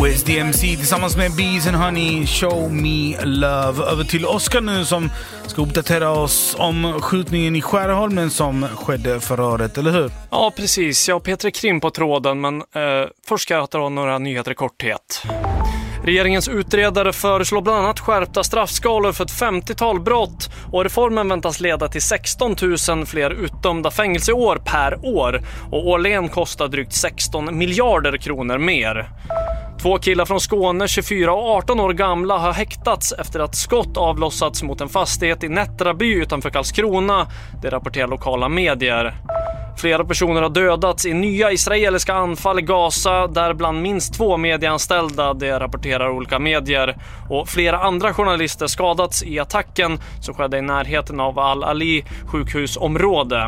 West DMC tillsammans med Bees and Honey, Show Me Love. Över till Oskar nu som ska uppdatera oss om skjutningen i Skärholmen som skedde förra året, eller hur? Ja, precis. Jag har Petra Krim på tråden, men först ska jag ta några nyheter i korthet. Regeringens utredare föreslår bland annat skärpta straffskalor för ett 50-tal brott och reformen väntas leda till 16 000 fler utdömda fängelseår per år och årligen kostar drygt 16 miljarder kronor mer. 2 killar från Skåne, 24 och 18 år gamla, har häktats efter att skott avlossats mot en fastighet i Nättraby utanför Karlskrona, det rapporterar lokala medier. Flera personer har dödats i nya israeliska anfall i Gaza, där bland minst 2 medieanställda, det rapporterar olika medier. Och flera andra journalister skadats i attacken som skedde i närheten av Al-Ali sjukhusområde.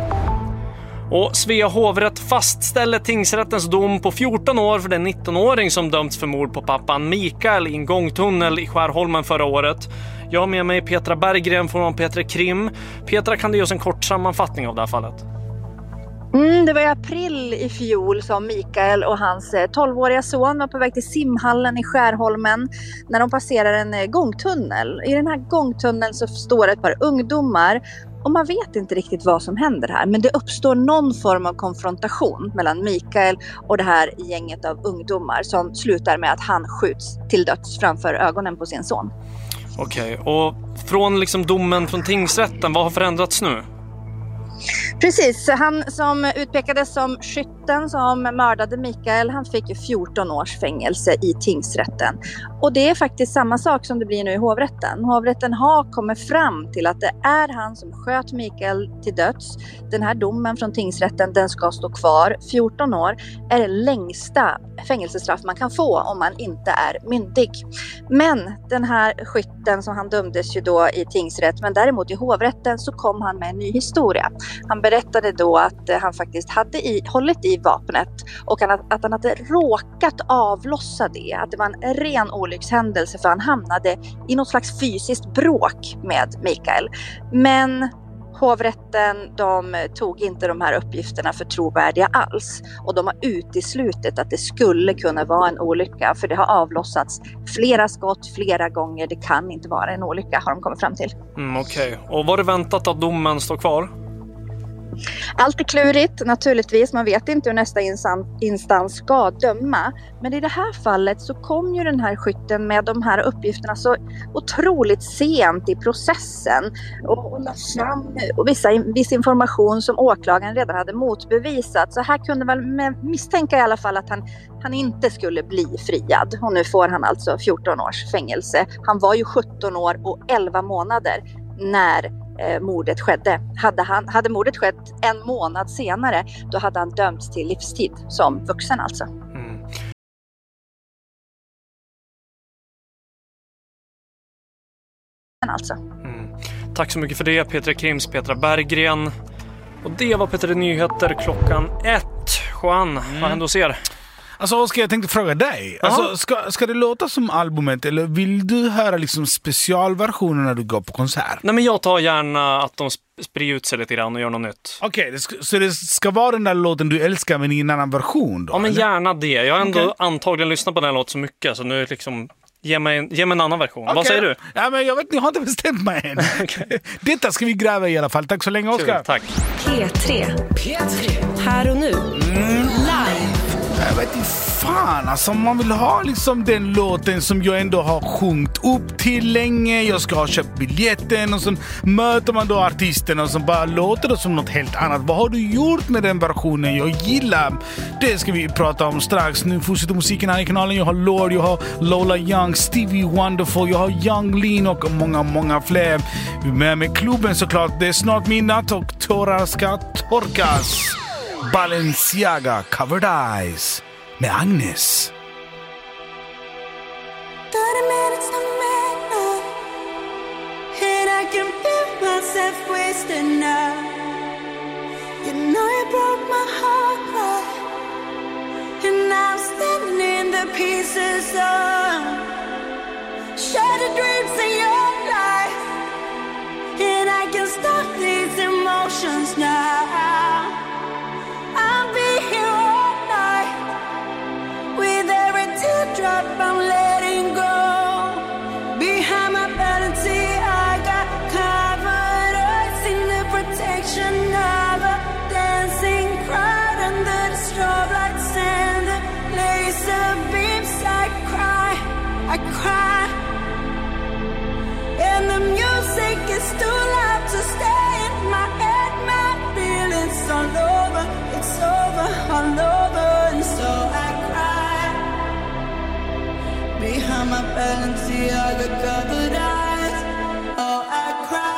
Och Svea hovrätt fastställer tingsrättens dom på 14 år för den 19-åring som dömts för mord på pappan Mikael i en gångtunnel i Skärholmen förra året. Jag har med mig Petra Berggren från Petra Krim. Petra, kan du ge oss en kort sammanfattning av det här fallet? Det var i april i fjol som Mikael och hans 12-åriga son var på väg till simhallen i Skärholmen när de passerar en gångtunnel. I den här gångtunneln så står ett par ungdomar och man vet inte riktigt vad som händer här, men det uppstår någon form av konfrontation mellan Mikael och det här gänget av ungdomar som slutar med att han skjuts till döds framför ögonen på sin son. Okej, och från domen från tingsrätten, vad har förändrats nu? Precis, han som utpekades som skytten som mördade Mikael, han fick ju 14 års fängelse i tingsrätten. Och det är faktiskt samma sak som det blir nu i hovrätten. Hovrätten har kommit fram till att det är han som sköt Mikael till döds. Den här domen från tingsrätten, den ska stå kvar. 14 år är det längsta fängelsestraff man kan få om man inte är myndig. Men den här skytten som han dömdes ju då i tingsrätt, men däremot i hovrätten så kom han med en ny historia. Han berättade då att han faktiskt hade hållit i vapnet och att han hade råkat avlossa det. Att det var en ren olyckshändelse för han hamnade i något slags fysiskt bråk med Mikael. Men hovrätten, de tog inte de här uppgifterna för trovärdiga alls. Och de har uteslutit att det skulle kunna vara en olycka. För det har avlossats flera skott flera gånger. Det kan inte vara en olycka, har de kommit fram till. Okej. Och var det väntat att domen står kvar? Allt är klurigt naturligtvis, man vet inte hur nästa instans ska döma. Men i det här fallet så kom ju den här skytten med de här uppgifterna så otroligt sent i processen och la fram viss information som åklagaren redan hade motbevisat. Så här kunde man misstänka i alla fall att han inte skulle bli friad. Och nu får han alltså 14 års fängelse. Han var ju 17 år och 11 månader när mordet skedde. Hade mordet skett en månad senare, då hade han dömts till livstid som vuxen alltså. Tack så mycket för det, Petra Krims, Petra Berggren. Och det var Petra Nyheter klockan 1. Juan, vad händer hos er? Alltså Oskar, jag tänkte fråga dig. Alltså, ska det låta som albumet eller vill du höra specialversioner när du går på konsert? Nej, men jag tar gärna att de sprider ut sig lite grann och gör något nytt. Okej, så det ska vara den där låten du älskar men i en annan version då? Ja, men eller? Gärna det. Jag har ändå antagligen lyssnat på den låten så mycket så nu ge mig en annan version. Okay. Vad säger du? Ja, men jag har inte bestämt mig än. Okay. Detta ska vi gräva i alla fall. Tack så länge, Oskar. Tack. P3. Här och nu. Live. Jag vet inte fan, alltså man vill ha den låten som jag ändå har sjungit upp till länge. Jag ska ha köpt biljetten och så möter man då artisten och så bara låter det som något helt annat. Vad har du gjort med den versionen jag gillar? Det ska vi prata om strax. Nu fortsätter musiken här i kanalen. Jag har Lord, jag har Lola Young, Stevie Wonderful, jag har Young Lean och många, många fler. Vi är med klubben såklart. Det är snart midnatt och tårar ska torkas. Balenciaga, Covered Eyes med Agnes. 30 minutes to midnight, and I can feel myself wasting now. You know you broke my heart, right? And I'm standing in the pieces of shattered dreams in your life. And I can stop these emotions now. I'll be here all night with every tear drop, I'm letting go. Behind my vanity, I got covered. I've seen the protection of a dancing crowd under the strobe lights and the laser beams. I cry, and the music is too loud to stay in my head. My feelings all over, it's over, all over, and so I cry. Behind my Balenciaga covered eyes, oh I cry.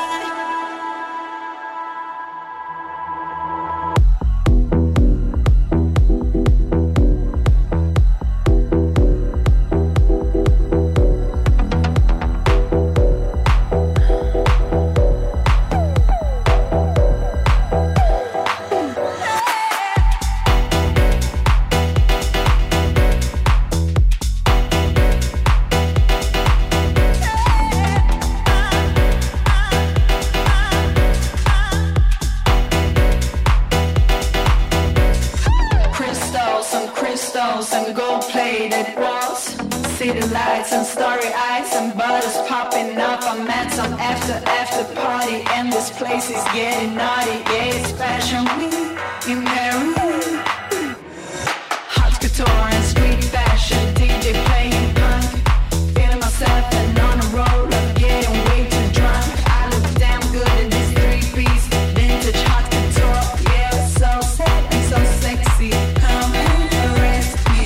And starry eyes and bottles popping up. I'm at some after party, and this place is getting naughty. Yeah, it's fashion week in Paris. Hot couture and street fashion, DJ playing punk. Feeling myself and on a roll, I'm getting way too drunk. I look damn good in this three-piece vintage hot couture. Yeah, it's so sad and so sexy. Come and arrest me.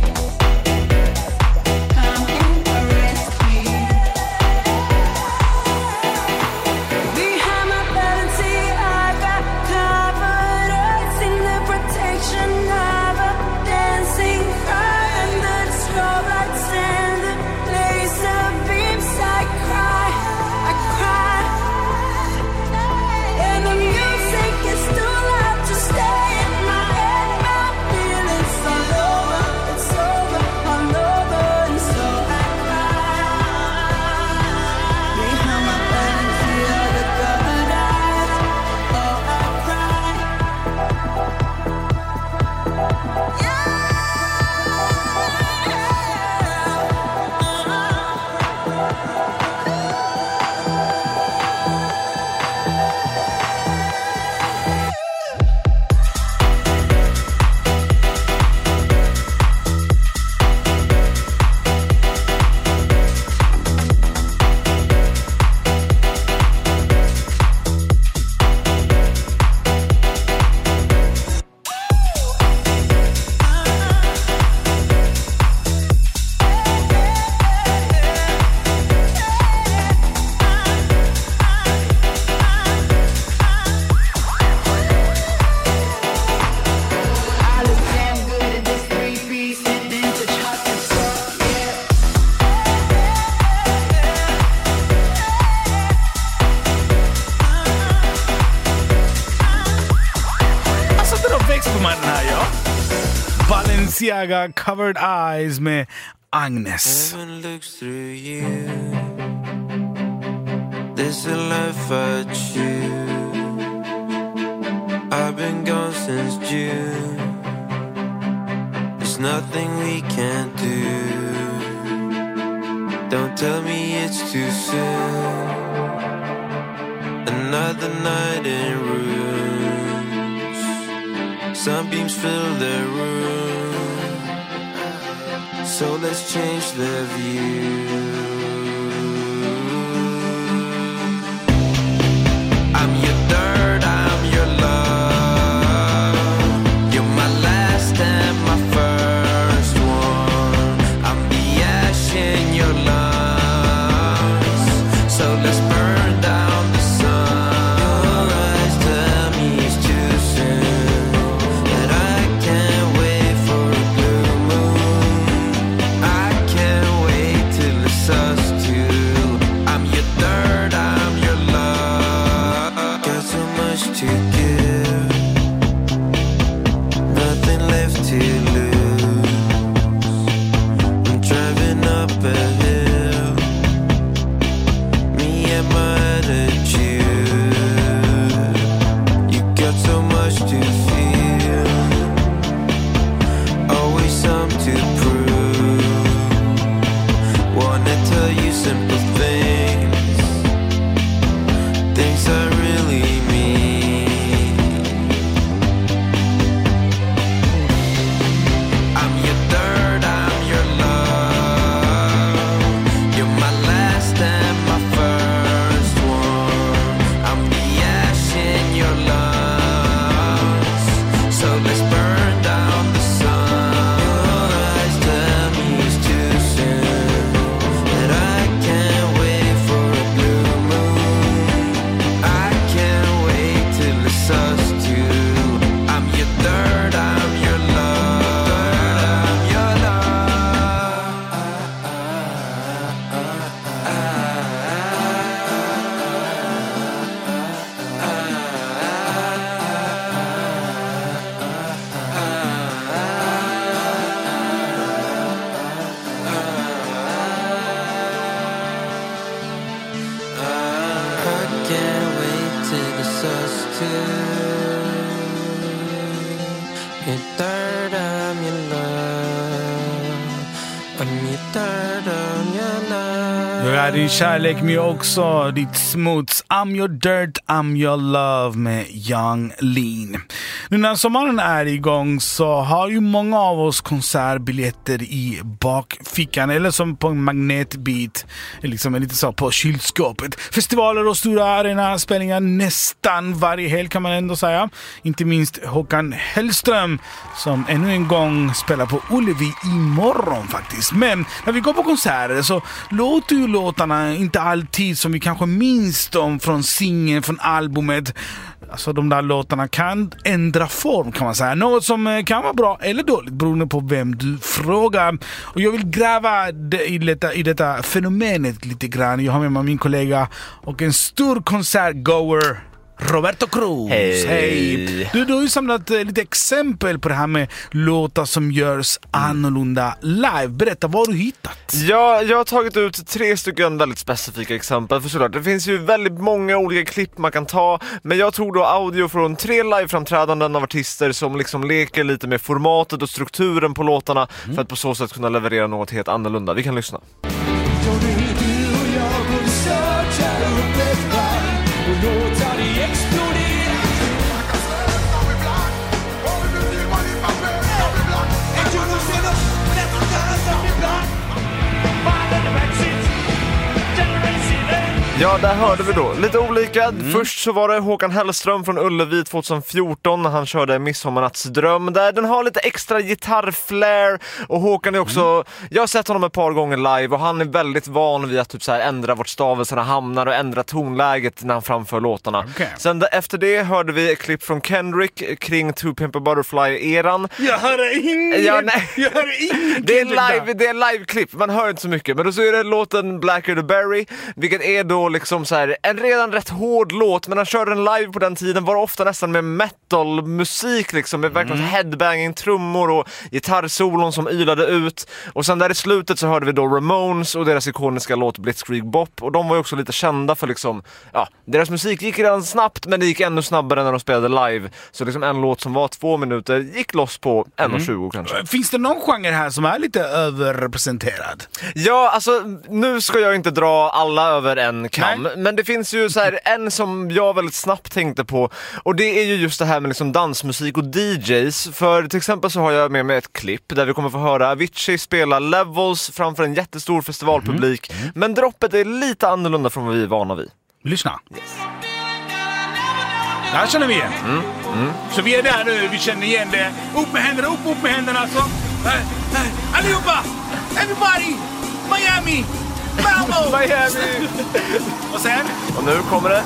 Balenciaga Covered Eyes med Agnes. Heaven looks through you. This is life I choose. I've been gone since June. There's nothing we can't do. Don't tell me it's too soon. Another night in ruins. Sunbeams fill their room. So let's change the view. I'm your dirt, I'm your love. You're my last and my first one. I'm the ash in your lungs. So let's burn down the sun. Your eyes tell me it's too soon, that I can't wait for a blue moon. I can't wait till it's us two. Your dirt, I'm your love. I'm your dirt, I'm your love. Ja, din kärlek men också ditt smuts. I'm your dirt, I'm your love med Yung Lean. Nu när sommaren är igång så har ju många av oss konsertbiljetter i bakfickan eller som på en magnetbit, liksom lite så på kylskåpet. Festivaler och stora arenaspelningar nästan varje helg kan man ändå säga. Inte minst Håkan Hellström som ännu en gång spelar på Ullevi imorgon faktiskt. Men när vi går på konserter så låter ju låtarna inte alltid som vi kanske minns dem från singeln, från albumet. Alltså de där låtarna kan ändra form kan man säga. Något som kan vara bra eller dåligt beroende på vem du frågar. Och jag vill gräva i detta fenomenet lite grann. Jag har med mig min kollega och en stor konsertgoer, Roberto Cruz. Hej. Du har ju samlat lite exempel på det här med låtar som görs annorlunda live. Berätta, vad har du hittat? Ja, jag har tagit ut 3 stycken väldigt specifika exempel. För såklart, det finns ju väldigt många olika klipp man kan ta. Men jag tog då audio från 3 liveframträdanden av artister som liksom leker lite med formatet och strukturen på låtarna för att på så sätt kunna leverera något helt annorlunda. Vi kan lyssna. Ja, där hörde vi då. Lite olika. Först så var det Håkan Hellström från Ullevi 2014 när han körde Midsommarnattsdröm. Där den har lite extra gitarrflair. Och Håkan är också... Jag har sett honom ett par gånger live och han är väldigt van vid att typ så här ändra vart stavelserna hamnar och ändra tonläget när han framför låtarna. Okay. Sen efter det hörde vi ett klipp från Kendrick kring To Pimp a Butterfly-eran. Jag hör inget! Ja, nej. Jag hör inget! Det är live-klipp, man hör inte så mycket. Men då så är det låten Blacker the Berry, vilket är då liksom så här, en redan rätt hård låt, men han körde den live på den tiden var ofta nästan med metal-musik liksom, med verkligen headbanging, trummor och gitarrsolon som ylade ut. Och sen där i slutet så hörde vi då Ramones och deras ikoniska låt Blitzkrieg Bop, och de var ju också lite kända för liksom, ja, deras musik gick redan snabbt, men det gick ännu snabbare när de spelade live. Så liksom en låt som var 2 minuter gick loss på 1:20 kanske. Finns det någon genre här som är lite överrepresenterad? Ja, alltså nu ska jag inte dra alla över en kam, men det finns ju så här en som jag väldigt snabbt tänkte på, och det är ju just det här med liksom dansmusik och DJs. För till exempel så har jag med mig ett klipp där vi kommer få höra Avicii spela Levels framför en jättestor festivalpublik, men droppet är lite annorlunda från vad vi är vana vid. Lyssna. Det här känner vi igen. Så vi är där nu, vi känner igen det. Upp med händerna, upp med händerna alltså. Allihopa! Everybody! Miami! Malmo! Miami! Och sen? Och nu kommer det.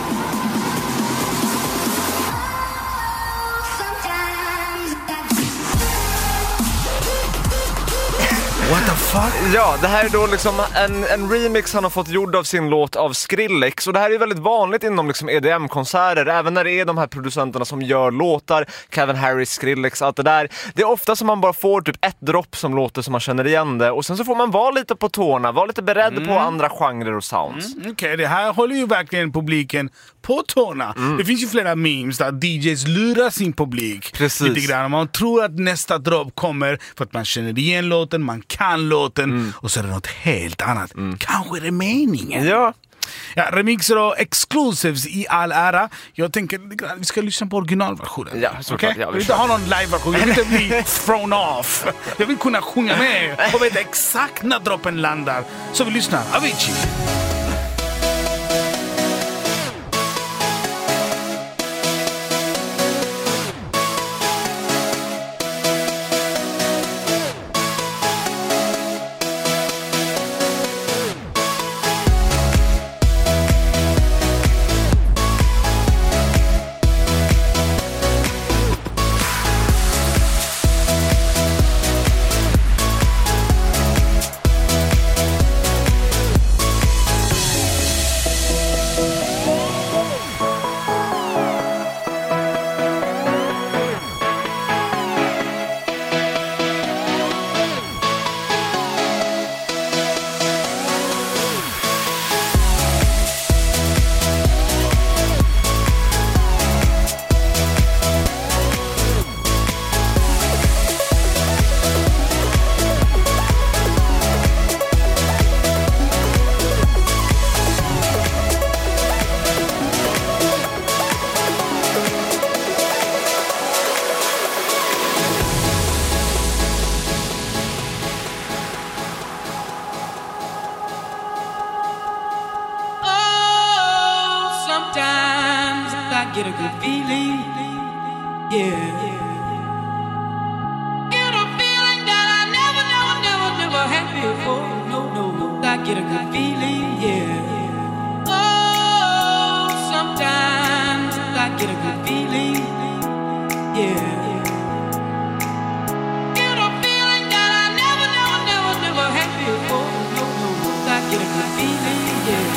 What the fuck? Ja, det här är då liksom en remix han har fått gjord av sin låt av Skrillex. Och det här är väldigt vanligt inom liksom EDM-konserter, även när det är de här producenterna som gör låtar, Kevin Harris, Skrillex, allt det där. Det är ofta som man bara får typ ett dropp som låter som man känner igen det, och sen så får man vara lite på tårna, vara lite beredd på andra genrer och sounds. Okej, det här håller ju verkligen publiken på tårna. Det finns ju flera memes där DJs lurar sin publik. Precis. Lite grann. Man tror att nästa dropp kommer för att man känner igen låten, man kan låten, och så är det något helt annat. Kanske är det meningen. Ja. Ja, remixer och exclusives i all ära. Jag tänker att vi ska lyssna på originalversionen. Ja, såklart. Okay? Ja, jag vill inte ha någon liveversion. Jag vill inte bli thrown off. Jag vill kunna sjunga med och veta exakt när droppen landar. Så vi lyssnar. Avicii. get a good feeling, yeah. Get a feeling that I never had before. No, I get a good feeling, yeah. Oh, sometimes I get a good feeling, yeah. Get a feeling that I never had before. No, I get a good feeling, yeah.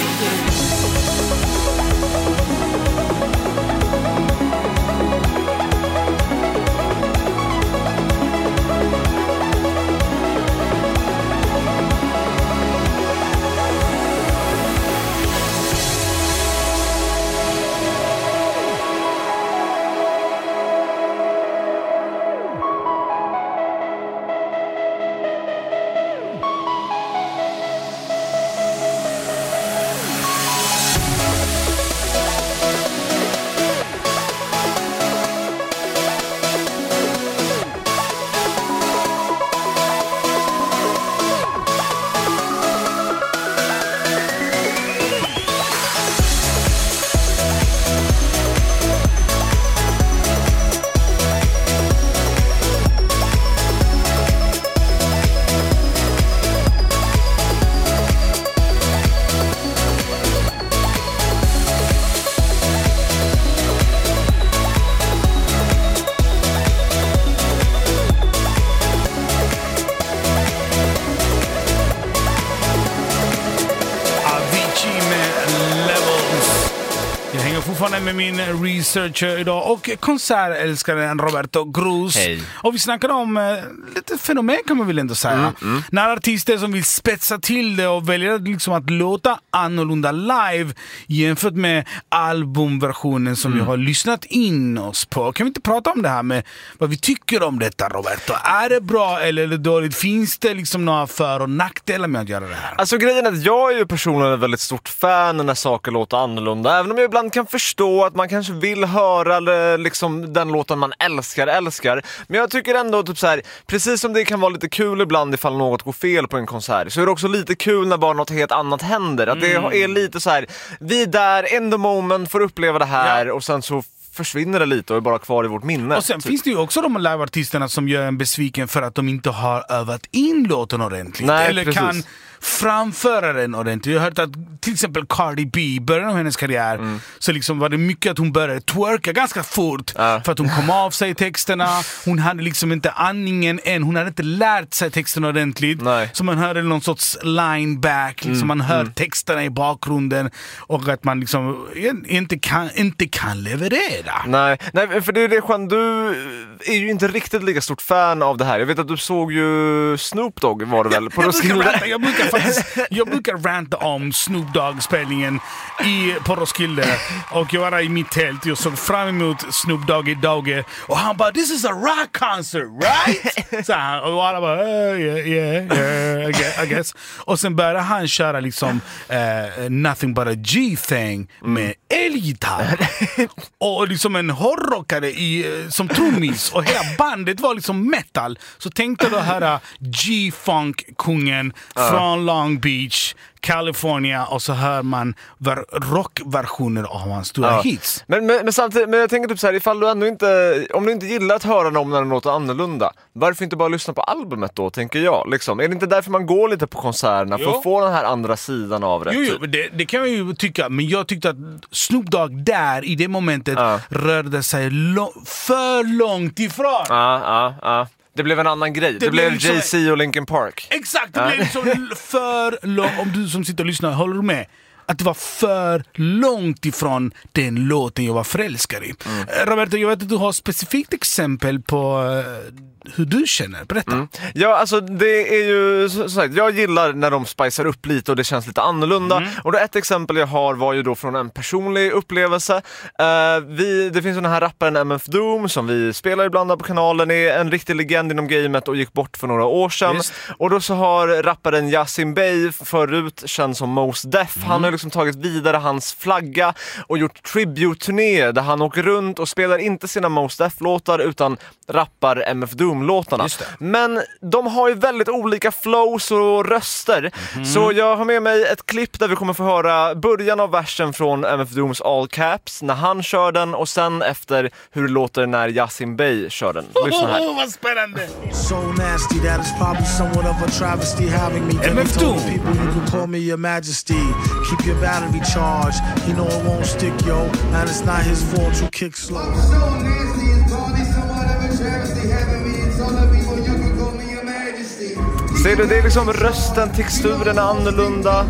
Med min researcher idag och konsertälskaren Roberto Cruz. Hej. Och vi snackar om lite fenomen kan man väl ändå säga. När artister som vill spetsa till det och väljer liksom att låta annorlunda live jämfört med albumversionen som vi har lyssnat in oss på. Kan vi inte prata om det här med vad vi tycker om detta, Roberto? Är det bra eller är det dåligt? Finns det liksom några för- och nackdelar med att göra det här? Alltså grejen är att jag är ju personligen ett väldigt stort fan när saker låter annorlunda. Även om jag ibland kan förstå att man kanske vill höra liksom den låten man älskar. Men jag tycker ändå typ så här, precis som det kan vara lite kul ibland ifall något går fel på en konsert, så är det också lite kul när bara något helt annat händer. Att det är lite så här, vi där in the moment får uppleva det här och sen så försvinner det lite och är bara kvar i vårt minne. Och sen finns det ju också de liveartisterna som gör en besviken för att de inte har övat in låten ordentligt. Nej, eller precis. kan framföra den ordentligt. Jag har hört att till exempel Cardi B, i början av hennes karriär, så liksom var det mycket att hon började twerka ganska fort för att hon kom av sig texterna. Hon hade liksom inte andningen än. Hon hade inte lärt sig texten ordentligt. Nej. Så man hörde någon sorts lineback. Liksom man hör texterna i bakgrunden och att man liksom inte kan leverera. Nej, för det är det, Juan, du är ju inte riktigt lika stort fan av det här. Jag vet att du såg ju Snoop Dogg, var det väl? På Roskilde. Jag brukar ranta om Snoop Dogg-spelningen på Roskilde. Och jag var i mitt tält. Jag såg fram emot Snoop Dogg och han bara, this is a rock concert, right? Så han, och alla bara, yeah, I guess. Och sen började han köra liksom Nothing But A G-thing med elgitarr. Och liksom en hårdrockare som trummis. Och hela bandet var liksom metal. Så tänkte du höra G-funk-kungen från Long Beach, California, och så hör man rockversioner av hans stora hits. Men samtidigt, men jag tänker typ så här, ifall du ändå inte, om du inte gillar att höra dem när de låter annorlunda, varför inte bara lyssna på albumet då, tänker jag liksom. Är det inte därför man går lite på konserterna, för att få den här andra sidan av det? Jo, det kan man ju tycka, men jag tyckte att Snoop Dogg där i det momentet rörde sig för långt ifrån. Det blev en annan grej. Det blev liksom Jay-Z och Linkin Park. Exakt, det blev liksom för långt. Om du som sitter och lyssnar, håller du med? Att det var för långt ifrån den låten jag var förälskad i. Roberto, jag vet att du har specifikt exempel på hur du känner. Berätta. Ja, alltså det är ju så sagt, jag gillar när de spicar upp lite och det känns lite annorlunda. Och då ett exempel jag har var ju då från en personlig upplevelse. Det finns den här rapparen MF Doom som vi spelar ibland på kanalen, är en riktig legend inom gamet och gick bort för några år sedan. Och då så har rapparen Yasin Bey, förut känd som Mos Def, han har liksom tagit vidare hans flagga och gjort tribute-turnéer där han åker runt och spelar inte sina Mos Def-låtar utan rappar MF Doom-låtarna. Men de har ju väldigt olika flows och röster. Så jag har med mig ett klipp där vi kommer få höra början av versen från MF Dooms All Caps när han kör den och sen efter hur det låter när Yasin Bey kör den. Lyssna här. Vad spännande! So nasty that is probably somewhat of a travesty having me. MF Doom. People you can call me your majesty. Keep your battery charged. He know it won't stick, yo. And it's not his fault you kick slow. Ser du, det är liksom rösten, texturen är annorlunda.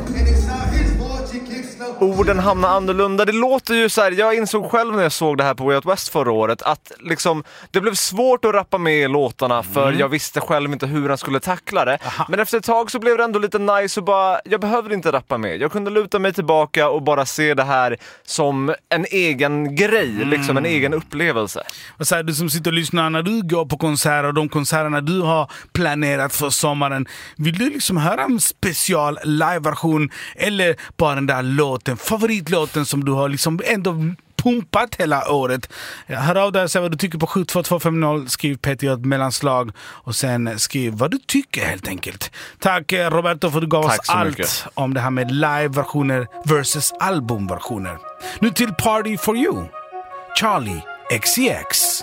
Orden hamnar annorlunda. Det låter ju så här, jag insåg själv när jag såg det här på Way Out West förra året att liksom, det blev svårt att rappa med i låtarna för jag visste själv inte hur han skulle tackla det. Men efter ett tag så blev det ändå lite nice och bara, jag behövde inte rappa med. Jag kunde luta mig tillbaka och bara se det här som en egen grej, liksom en egen upplevelse. Och så här, du som sitter och lyssnar när du går på konserter och de konserterna du har planerat för sommaren, vill du liksom höra en special live-version eller bara den där låten, favoritlåten som du har liksom ändå pumpat hela året? Hör av dig och säg vad du tycker på 72250. Skriv Peter ett mellanslag och sen skriv vad du tycker helt enkelt. Tack Roberto för att du gav oss allt mycket om det här med live-versioner versus albumversioner. Nu till Party for You, Charlie XCX.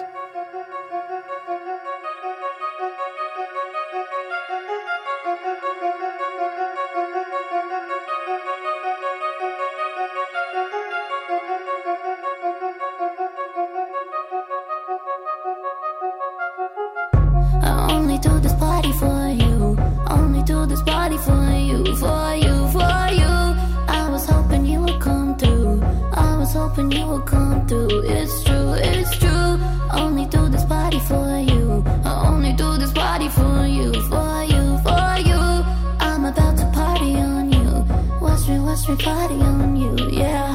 Hoping you will come through. It's true. Only do this party for you. I only do this party for you, for you, for you. I'm about to party on you. What's your party on you, yeah.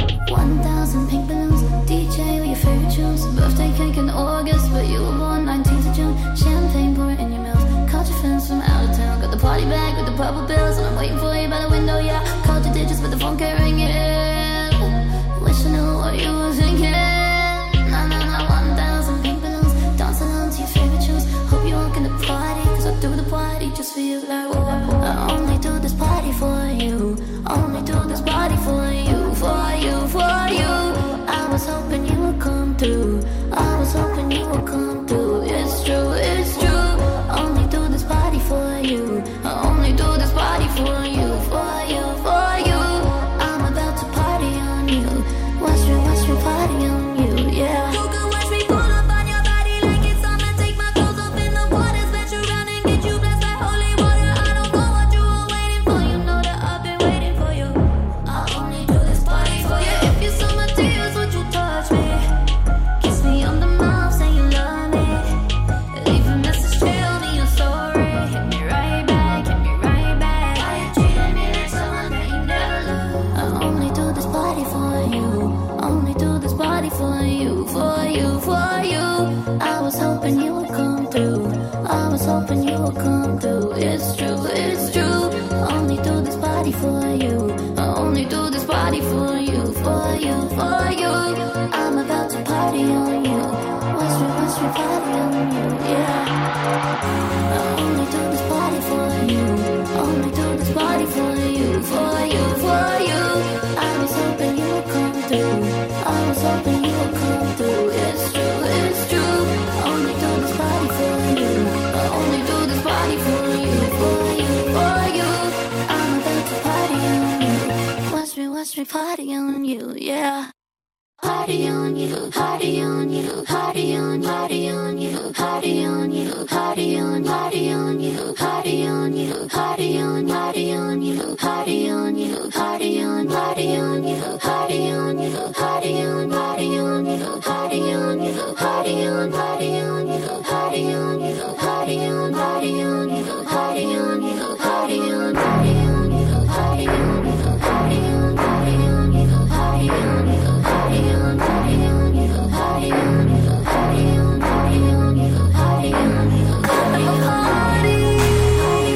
1,000 pink balloons, DJ with your favorite tunes. Birthday cake in August, but you were born 19th of June. Champagne pouring in your mouth. Caught your friends from out of town. Got the party bag with the purple bills, and I'm waiting for you by the window, yeah. Called your digits, but the phone can't ring it. Wish I knew what you were thinking. Nah, 1,000 pink balloons, dancing on to your favorite tunes. Hope you walk in the party, cause I do the party just for you, like, whoa. I only do this party for you. Only do this party for you, for you, for you. I was hoping you would come through. I was hoping you would come through. It's true. Only do this party for you. I only do this party for you, for you, for you. I'm about to party on you. Watch me party on you, yeah. You can watch me pull up on your body like it's summer. Take my clothes off in the water, splash around and get you blessed like holy water. I don't know what you were waiting for. You know that I've been waiting for you. I only do this party for you. If you saw my tears, would you touch me? Kiss me on the mouth, say you love me. Leave a message, tell me you're sorry. Hit me right back, hit me right back. Why you treating me like someone that you never loved? I only do this party for you. Only do this party for you, for you, for you. I was hoping you would come through. I was hoping you would come through. It's true. Only do this party for you. I only do this party for you, for you, for you. I'm about to party on you. Watch me party on you, yeah. I only do this party for you. Only do this party for you, for you, for you. I was hoping you would come through. I was hoping you would come through. It's true. Only do this party for you. I only do this party for you, for you, for you. I'm about to party on you. Watch me party on you, yeah. Party on you, party on you, party on, party on you, party on you, party on, party on you, party on you, party on, party on you, party on you, party on, party on you, party on you, party on, party on you, party on you, party on, party on you, party on you, party on, party on you, party on you, party on, party on you, party on you, party on, party on you, party on you, party on, party on you, party on you, party on, party on you, party on you, party on, party.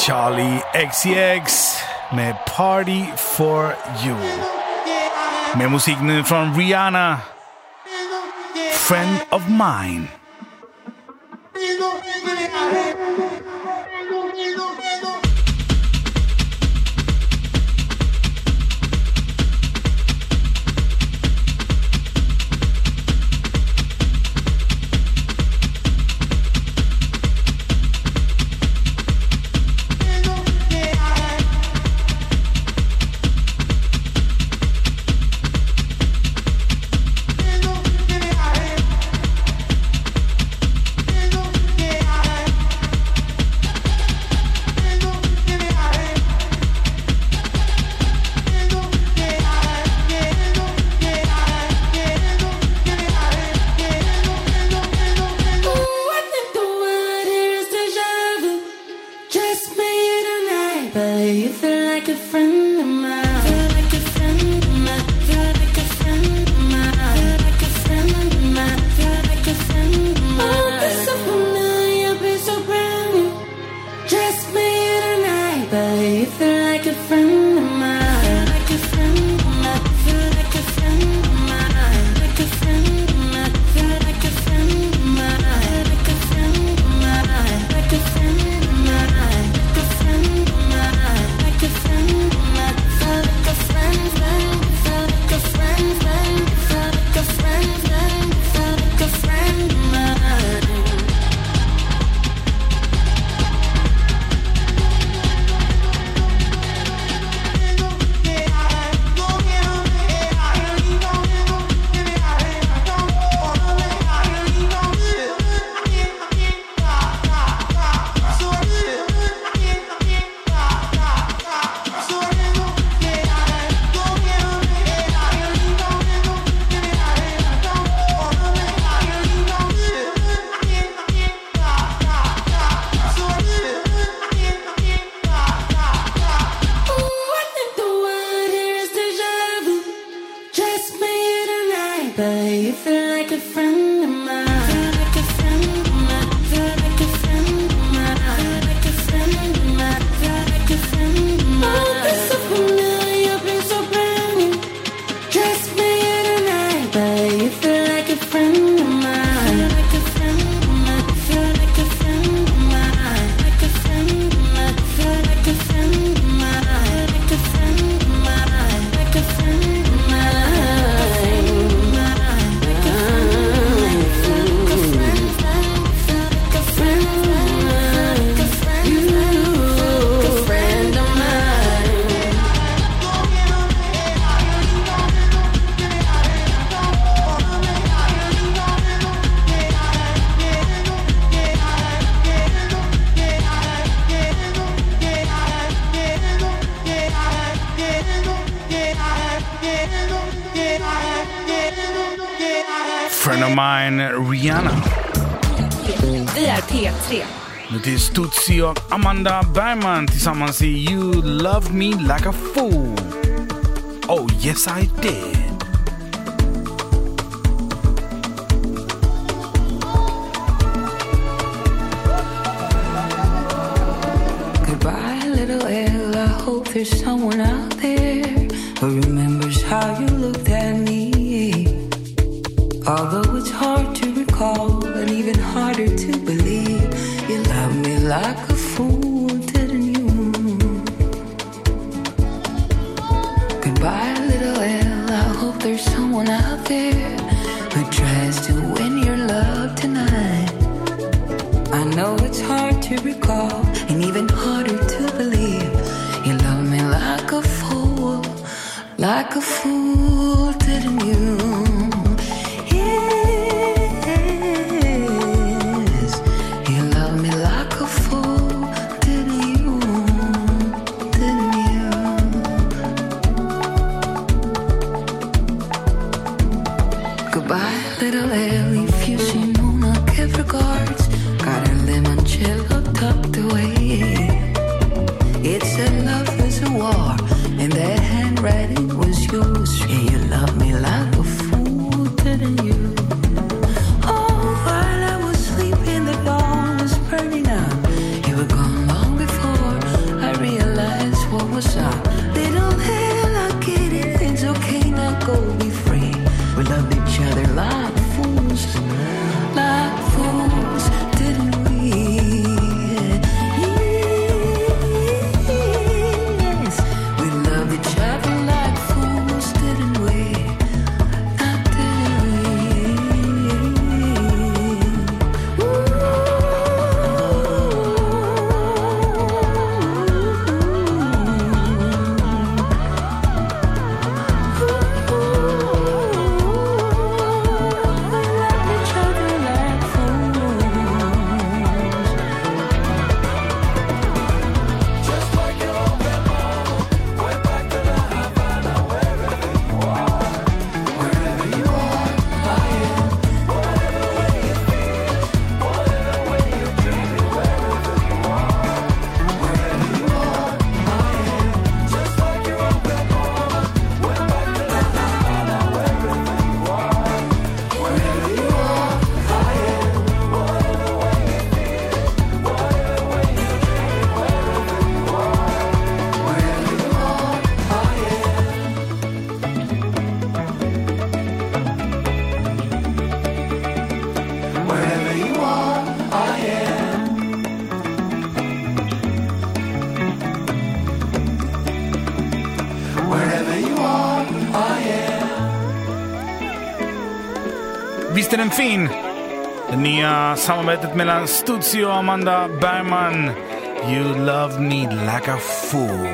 Charlie XCX med Party for You. Med musik nu från Rihanna, Friend of Mine. Friend of Mine, Rihanna. Vi är P3. Nu till Stutzi och Amanda Bergman tillsammans i You Love Me Like a Fool. Oh yes I did. Goodbye little L, I hope there's someone out there who remembers how you looked at me. Although it's hard to recall and even harder to believe, you love me like a fool, didn't you? Goodbye, little L, I hope there's someone out there who tries to win your love tonight. I know it's hard to recall and even harder to believe, you love me like a fool, didn't you? Little Ellie, fusion Mona, give regards. Got her limoncello tucked away. It said love is a war, and that handwriting was yours. Yeah, you love me like a fool, didn't you? Oh, while I was sleeping, the dawn was burning up. You were gone long before Visst är den fin? Det nya samarbetet mellan Stutzi och Amanda Bergman. You love me like a fool.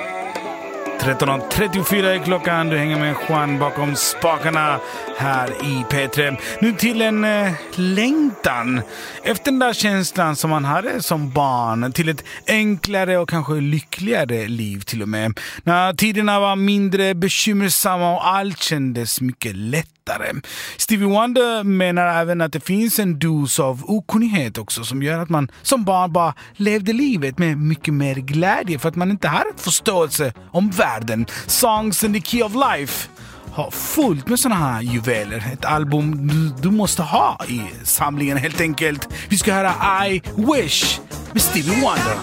13.34 är klockan. Du hänger med Juan bakom spakarna här i P3. Nu till en längtan. Efter den där känslan som man hade som barn. Till ett enklare och kanske lyckligare liv till och med. När tiderna var mindre bekymmersamma och allt kändes mycket lättare. Stevie Wonder menar även att det finns en dos av okunnighet också som gör att man som barn bara levde livet med mycket mer glädje för att man inte hade förståelse om världen. Songs in the Key of Life har fullt med såna här juveler. Ett album du måste ha i samlingen helt enkelt. Vi ska höra I Wish med Stevie Wonder.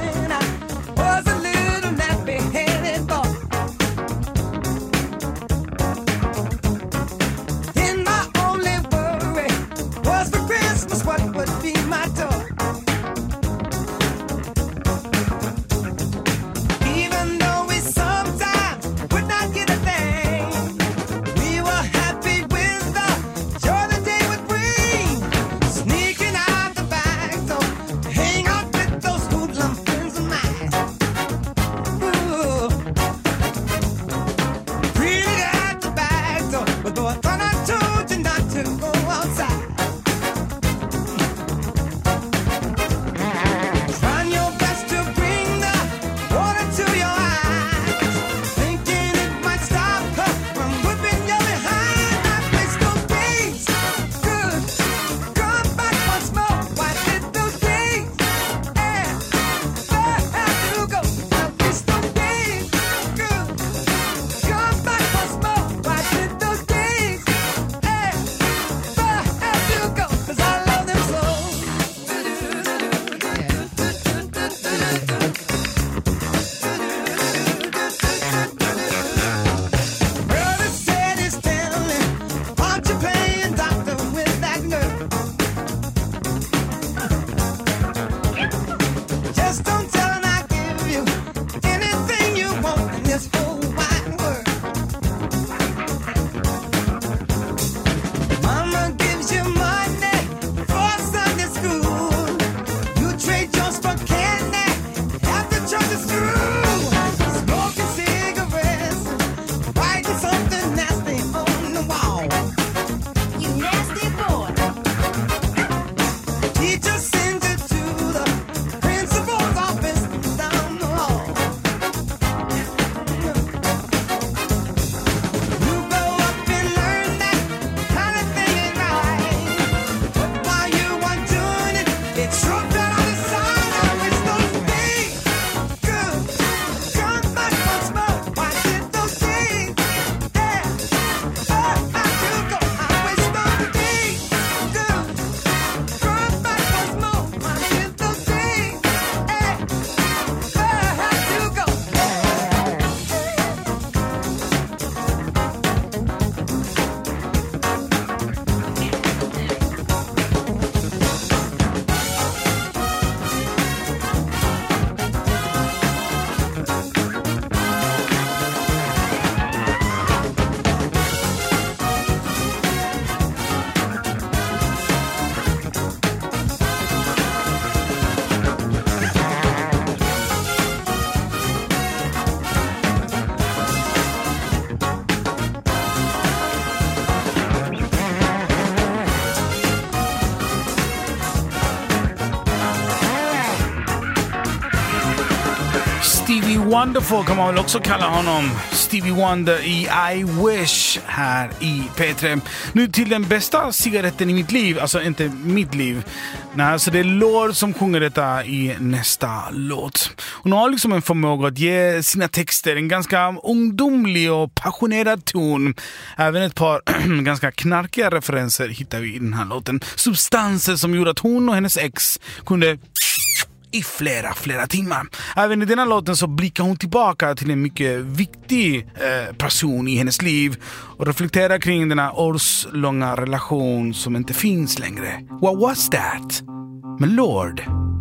Stevie Wonderful kan man väl också kalla honom. Stevie Wonder i I Wish här i P3. Nu till den bästa cigaretten i mitt liv. Alltså inte mitt liv. Nej, alltså det är Lorde som sjunger detta i nästa låt. Hon har liksom en förmåga att ge sina texter en ganska ungdomlig och passionerad ton. Även ett par ganska knarkiga referenser hittar vi i den här låten. Substanser som gjorde att hon och hennes ex kunde i flera timmar. Även i denna låten så blickar hon tillbaka till en mycket viktig person i hennes liv och reflekterar kring denna årslånga relation som inte finns längre. What was that? Med Lorde.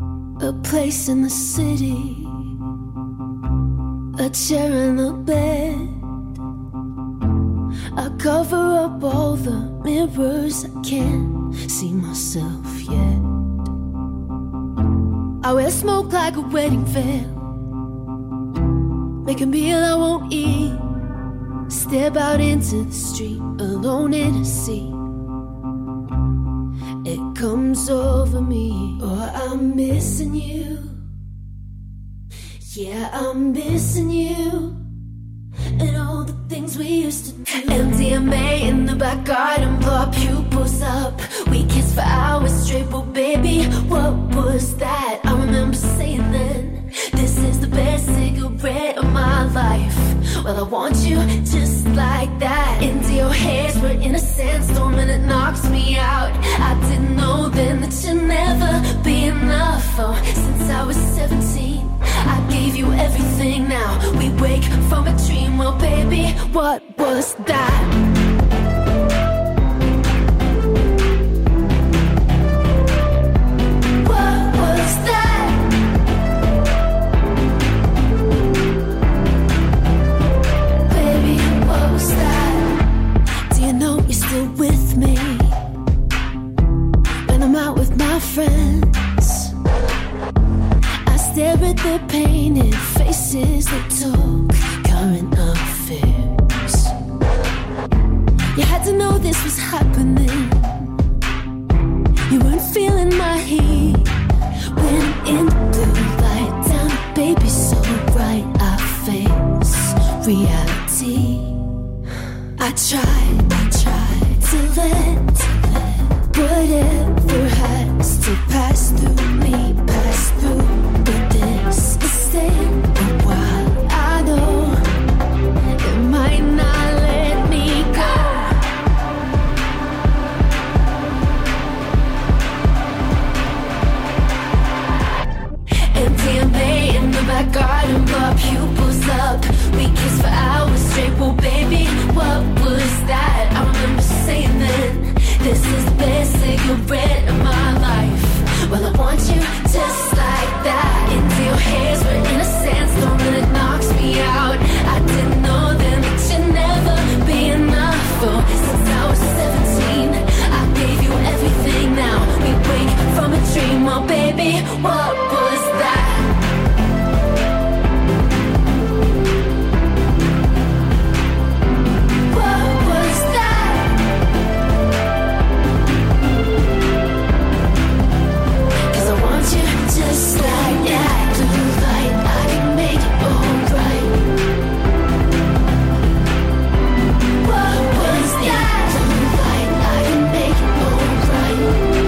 A place in the city, a chair and a bed, I cover up all the mirrors, I can't see myself yet. I wear smoke like a wedding veil, make a meal I won't eat, step out into the street alone in a sea. It comes over me, oh, I'm missing you. Yeah, I'm missing you. And all the things we used to do. MDMA in the back garden, blow our pupils up. We kissed for hours straight, but baby, what was that? I remember saying then, this is the best cigarette of my life. Well, I want you just like that. Into your hairs, we're in a sandstorm and it knocks me out. I didn't know then that you'd never be enough. Oh, since I was 17, I gave you everything. Now we wake from a dream. Well, baby, what was that? What was that? Baby, what was that? Do you know you're still with me when I'm out with my friends? Stare at the painted faces that took current affairs. You had to know this was happening. You weren't feeling my heat when in the blue light down, baby, so bright I face reality. I tried to let whatever has to pass through me, pass through. This is staying a while. I know it might not let me go. MDMA in the back garden, blow our pupils up. We kissed for hours straight. Well, baby, what was that? I remember saying then, this is the best cigarette of my life. Well, I want you just like that. Into your hairs, we're in a sandstorm and it knocks me out. I didn't know then that you'd never be enough. Oh, since I was 17, I gave you everything. Now we wake from a dream. Oh, baby, what was that? What was that? Cause I want you just like that. Blue light, I can make it alright. What was that? Blue light, I can make it alright.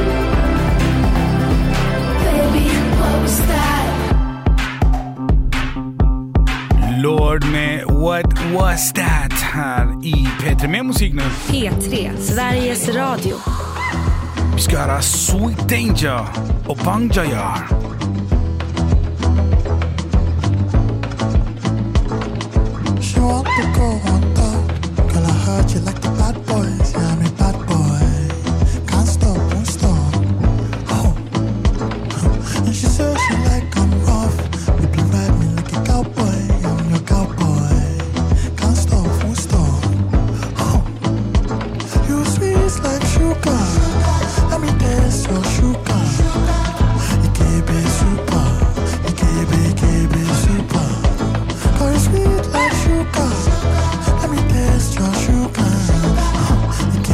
Baby, what was that? Lord med What Was That här i P3 med musik nu. P3, Sveriges Radio. Vi ska höra Sweet Danger och Bang Jayar. She want to go on top. Girl, I heard you like the bad boys. Yeah, I'm a bad boy. Can't stop, won't stop. Oh. And she says she like I'm rough. You be ride me like a cowboy. I'm your cowboy. Can't stop, won't stop. Oh. You sweet like sugar. Let me taste your sugar. You can't be super. You can't be super. Cause sweet like sugar. Let me taste your sugar. You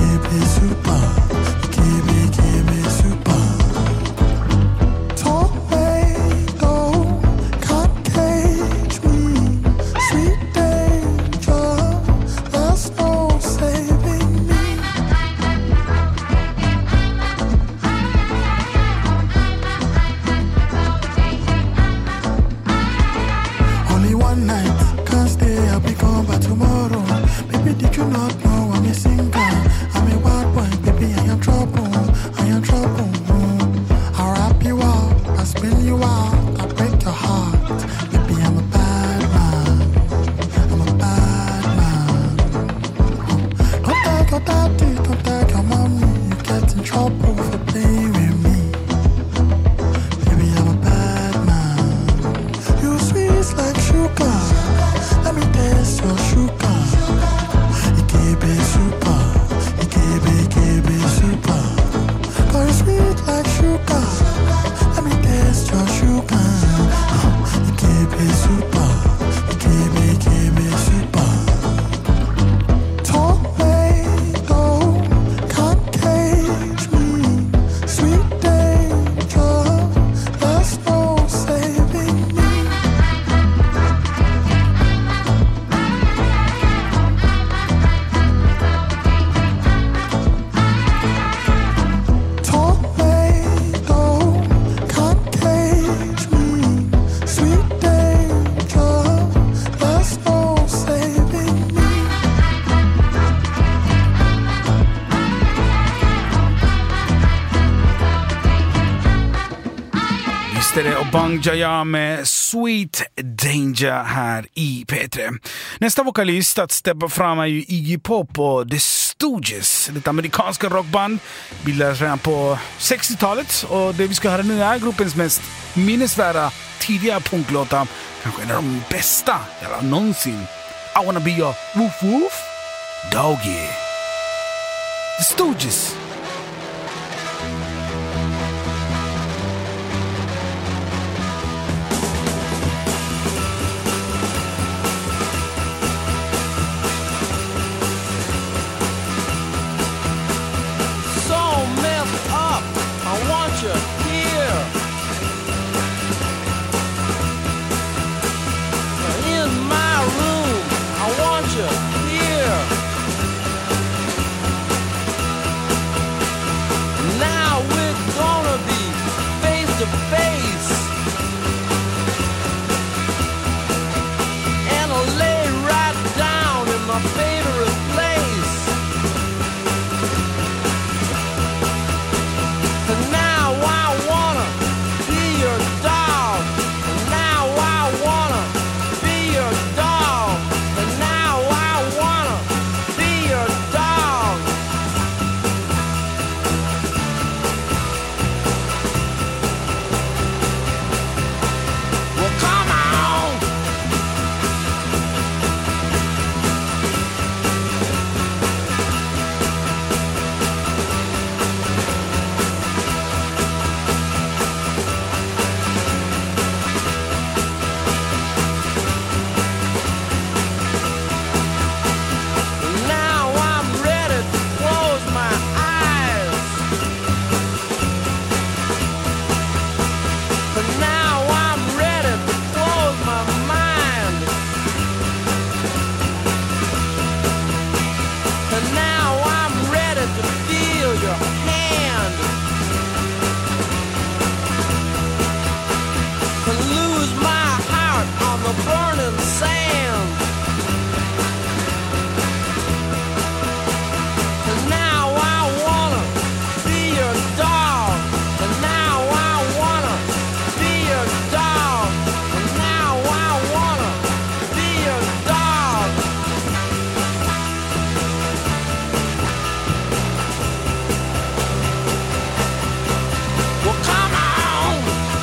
sweet like sugar. Let me taste your sugar. You give me super. You give me super. Tornado can't cage me. Sweet danger, there's no saving me. Tornado can't cage me. Sweet danger, there's no saving me. Visst är det Obang Jaya med Sweet Danger här i P3. Nästa vokalist att steppa fram är ju Iggy Pop och The Stooges. Ett amerikanska rockband bildades redan på 60-talet. Och det vi ska höra nu är gruppens mest minnesvärda tidiga punklåtar. Kanske en av de bästa någonsin. I wanna be your woof woof doggy. The Stooges. So messed up, I want you here. In my room, I want you here. Now we're gonna be face to face, and I'll lay right down in my favorite place. And now I wanna be your dog. And now I wanna be your dog. And now I wanna be your dog. Well, come on. Now I'm ready to close my eyes. But now I'm ready to close my mind. And now I'm ready to feel your hand. And lose my heart on the burning sand. And now I wanna be your dog. And now I wanna be your dog. And now I wanna be your dog. Well, come on.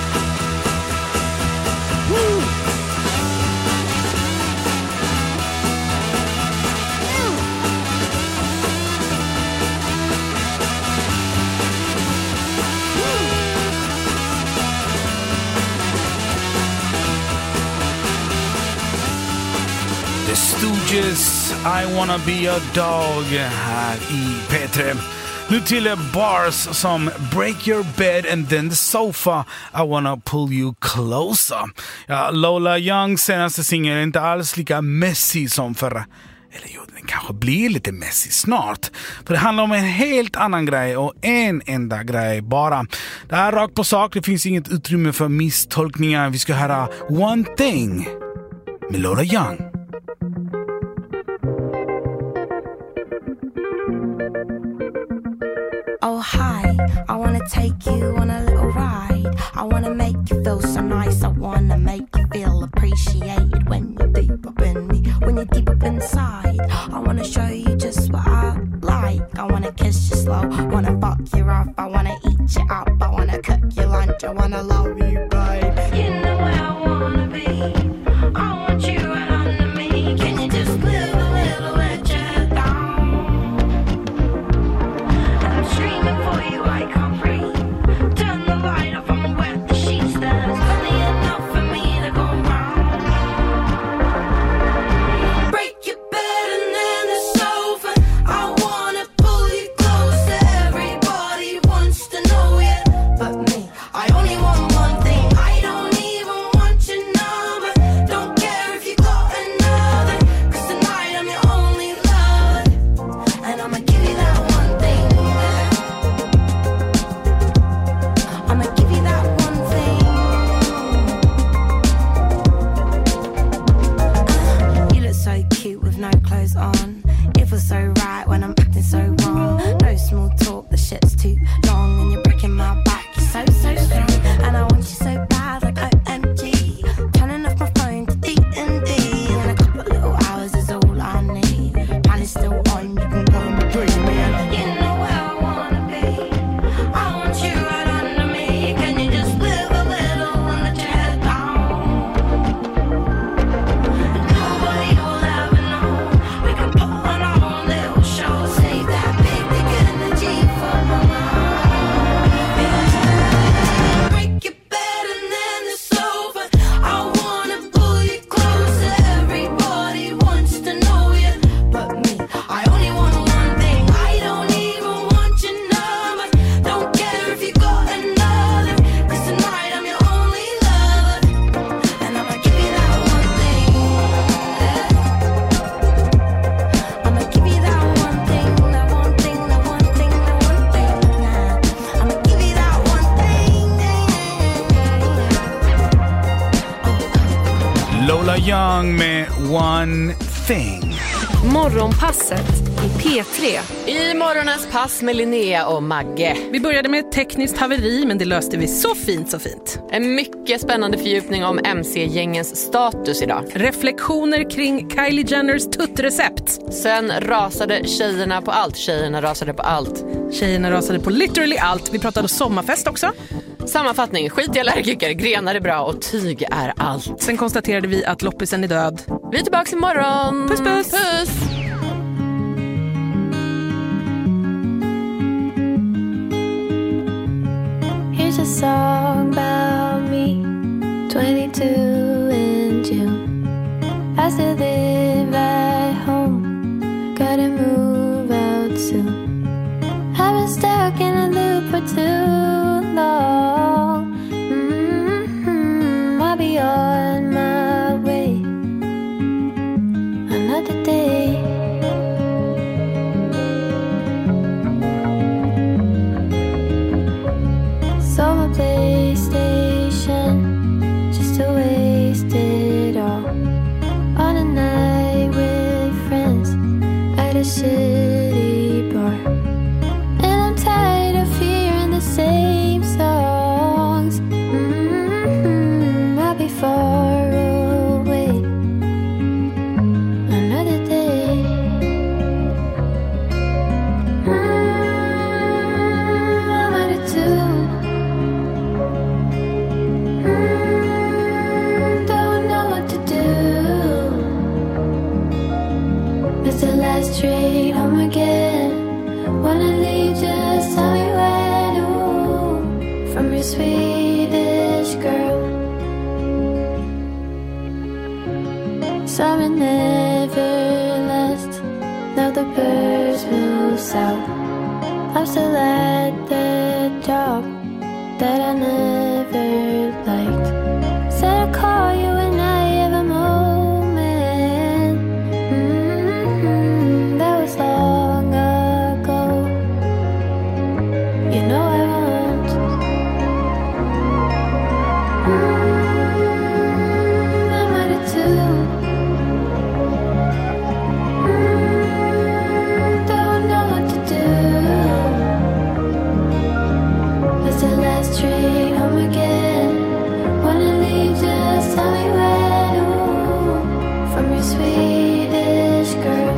Woo. The Stooges, I wanna be your dog här i P3. Nu till bars som Break Your Bed and Then the Sofa, I wanna pull you closer. Ja, Lola Youngs senaste singel är inte alls lika messy som förra. Eller jo, den kanske blir lite messy snart. För det handlar om en helt annan grej och en enda grej bara. Det här är rakt på sak, det finns inget utrymme för misstolkningar. Vi ska höra One Thing med Lola Young. Oh hi, I wanna take you on a little ride. I wanna make you feel so nice. I wanna make you feel appreciated when you're deep up in me, when you're deep up inside. I wanna show you just what I like. I wanna kiss you slow, wanna fuck you off. I wanna eat you up, I wanna cook your lunch. I wanna love you, babe. You know where I wanna be. I want you right under me. Can you just live a little bit down? I'm screaming for you, I can't breathe. Lola Young med One Thing. Morgonpasset i P3. I morgonens pass med Linnea och Magge. Vi började med ett tekniskt haveri, men det löste vi så fint. En mycket spännande fördjupning om MC-gängens status idag. Reflektioner kring Kylie Jenners tuttrecept. Sen rasade tjejerna på allt. Tjejerna rasade på literally allt. Vi pratade sommarfest också. Sammanfattning: skit i allergiker, grenar är bra och tyg är allt. Sen konstaterade vi att loppisen är död. Vi är tillbaka imorgon. Puss. Here's a song about me, 22 in June. I still live at home, gotta move out soon. I've been stuck in a loop for too long. I'll be on my way another day. So my PlayStation, just to waste it all on a night with friends at a shitty bar. And I'm tired of hearing the same songs. I'll be far away another day. I'm out of tune. Don't know what to do. It's the last train home again. Wanna leave, just tell me when. Ooh, from your Swedish girl. Summer never lasts. Now the birds move south. I'm still at the job that I never liked. Said I'll call you when I have a moment. That was long ago. You know I won't. I'm out of tune. Don't know what to do. It's the last train home again. Wanna leave, just tell me when. Ooh, from your Swedish girl.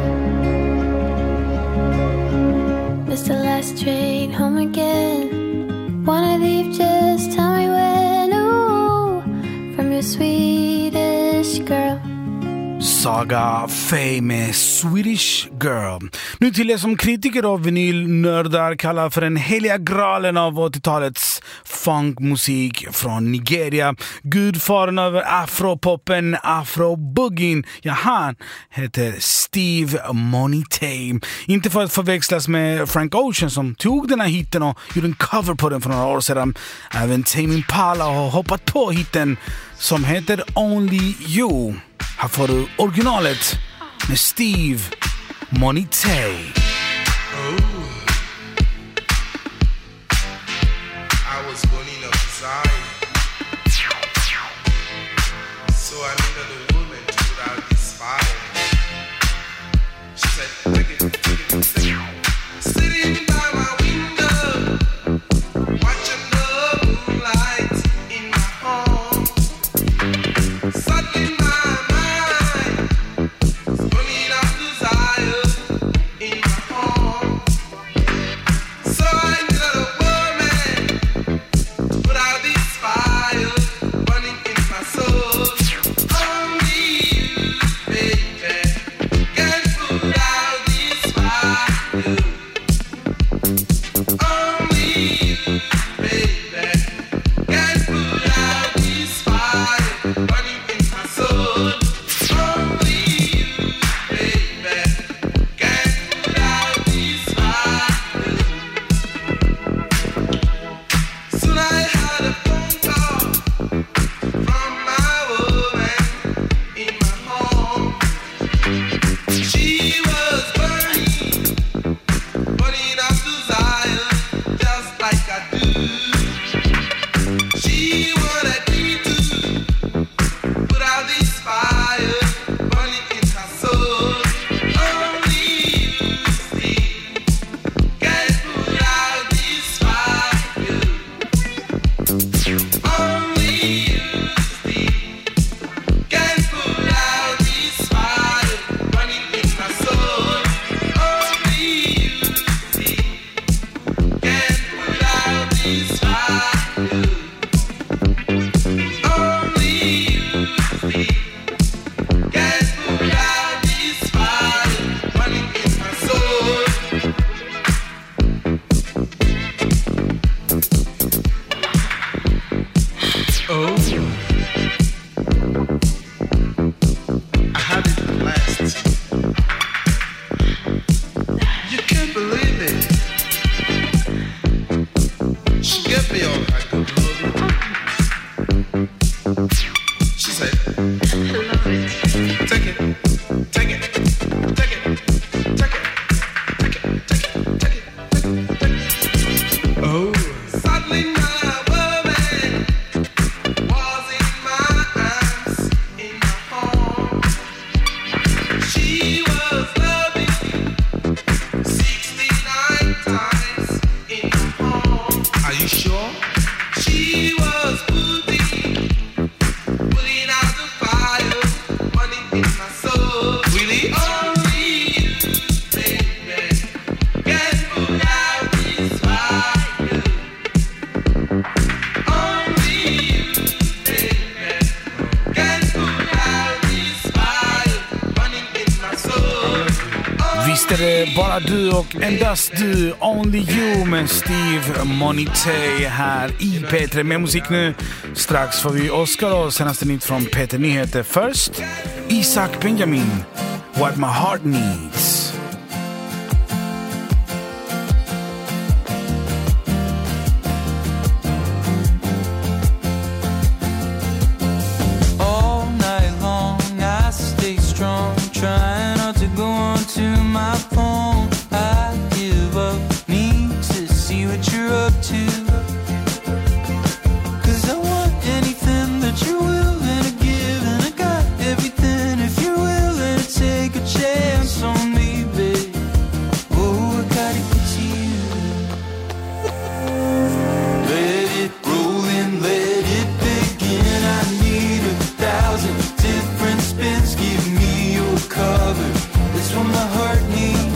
It's the last train home again. Wanna leave, just tell me when. Ooh, from your Swedish girl. Saga Faye med Swedish Girl. Nu till det som kritiker av vinylnördar kallar för den heliga graalen av 80-talets funkmusik från Nigeria. Gudfaren över afropoppen, afrobuggin. Ja, han heter Steve Monite. Inte för att förväxlas med Frank Ocean som tog den här hitten och gjorde en cover på den för några år sedan. Även Tame Impala har hoppat på hitten som heter Only You. Här får du originalet med Steve Monite. I was born in a desire, so I needed a woman to put out this fire. She said, take it, sitting by my window, watching the moonlight in my home. Suddenly my mind burning up desire in my home. So I needed a woman to put out this fire burning in my soul. Only She was putting out the fire, running in my soul. Really only you, baby, can put out this fire. Only you, baby, can put out this fire, running in my soul. Visst är det bara du och endast du, Only You med Steve Monite här i P3 med musik nu. Strax får vi Oscar och senaste nytt från P3 Nyheter. Först, Isaac Benjamin, What My Heart Needs. All night long I stay strong, trying not to go on to my phone. I give up, need to see what you're up to, 'cause I want anything that you're willing to give, and I got everything if you're willing to take a chance on me, babe. Oh, I gotta get to you. Let it roll and let it begin. I need 1,000 different spins. Give me your cover. It's what my heart needs.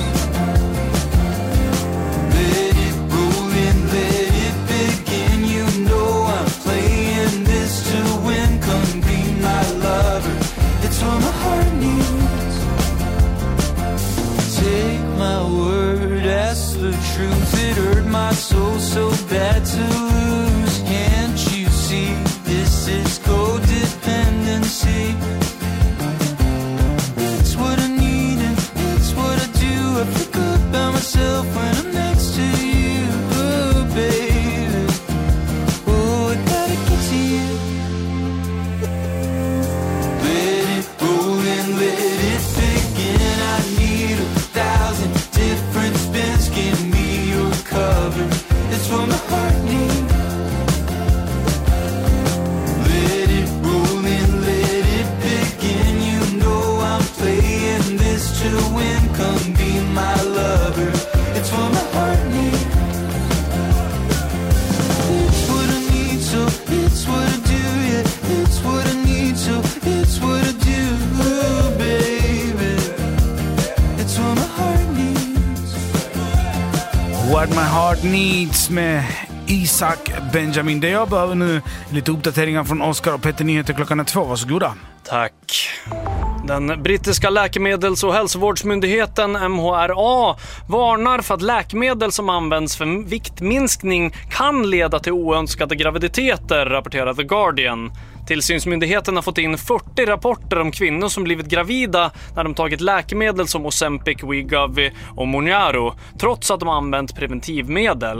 Let it roll and let it begin. You know I'm playing this to win. Come be my lover. It's what my heart needs. Take my word as the truth. It hurt my soul so bad to lose. Can't you see this is codependency? It's what I need and it's what I do. I forget about myself when I'm next to you, oh, baby. Oh, I gotta get to you. Let it roll and let it begin. I need 1,000 different spins. Give me your cover. It's what my heart needs. Let it roll and let it begin. You know I'm playing this to win. Come be my lover. It's what my heart needs. It's what I need, so it's what I do. Yeah, it's what I need, so it's what I do, oh, baby. It's what my heart needs. What My Heart Needs med Isaac Benjamin. Det jag behöver nu lite uppdateringar från Oscar och P3 Nyheter klockan 2. Varsågoda. Tack. Den brittiska läkemedels- och hälsovårdsmyndigheten MHRA varnar för att läkemedel som används för viktminskning kan leda till oönskade graviditeter, rapporterar The Guardian. Tillsynsmyndigheten har fått in 40 rapporter om kvinnor som blivit gravida när de tagit läkemedel som Ozempic, Wegovy och Mounjaro, trots att de använt preventivmedel.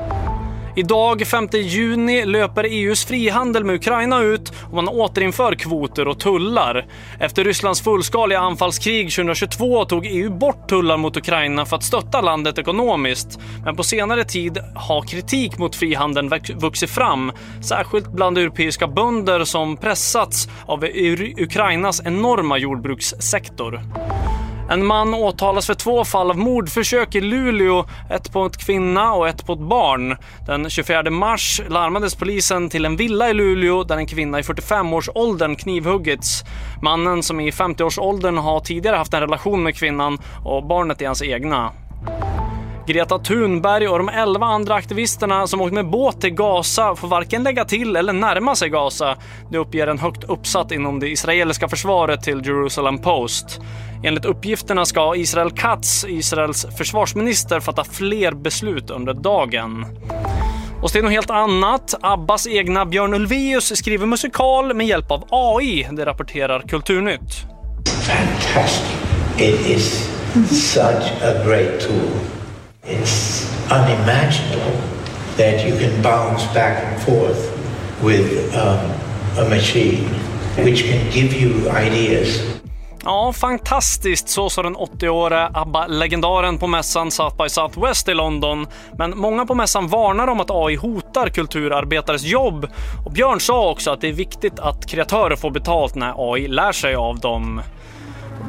Idag, 5 juni, löper EUs frihandel med Ukraina ut och man återinför kvoter och tullar. Efter Rysslands fullskaliga anfallskrig 2022 tog EU bort tullar mot Ukraina för att stötta landet ekonomiskt. Men på senare tid har kritik mot frihandeln vuxit fram, särskilt bland europeiska bönder som pressats av Ukrainas enorma jordbrukssektor. En man åtalas för 2 fall av mordförsök i Luleå, ett på en kvinna och ett på ett barn. Den 24 mars larmades polisen till en villa i Luleå där en kvinna i 45-årsåldern knivhuggits. Mannen, som är i 50-årsåldern, har tidigare haft en relation med kvinnan och barnet är hans egna. Greta Thunberg och de 11 andra aktivisterna som åkt med båt till Gaza får varken lägga till eller närma sig Gaza. Det uppger en högt uppsatt inom det israeliska försvaret till Jerusalem Post. Enligt uppgifterna ska Israel Katz, Israels försvarsminister, fatta fler beslut under dagen. Och det är något helt annat. Abbas egna Björn Ulvaeus skriver musikal med hjälp av AI. Det rapporterar Kulturnytt. Fantastic. It is such a great tool. It's unimaginable that you can bounce back and forth with a machine which can give you ideas. Ja, fantastiskt, så sa den 80-åriga ABBA-legendaren på mässan South by Southwest i London. Men många på mässan varnar om att AI hotar kulturarbetares jobb. Och Björn sa också att det är viktigt att kreatörer får betalt när AI lär sig av dem.